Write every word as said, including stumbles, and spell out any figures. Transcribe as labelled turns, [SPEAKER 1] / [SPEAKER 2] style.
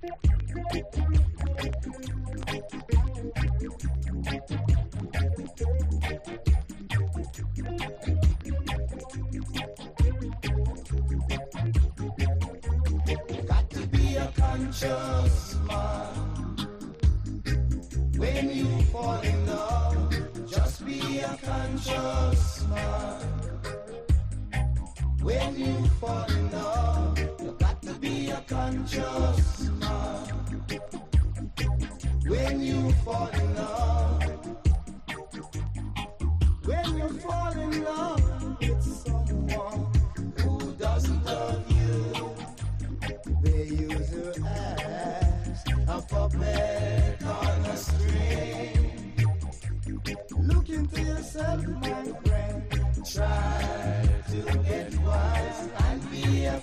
[SPEAKER 1] Got to be a conscious man when you fall in love. Just be a conscious man when you fall in love. You got to be a conscious